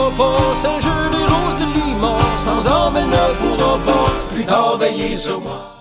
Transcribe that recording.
pourra pas, Saint-Jeu des roses de Limon, sans homme elle ne pourra pas plus tard veiller sur moi.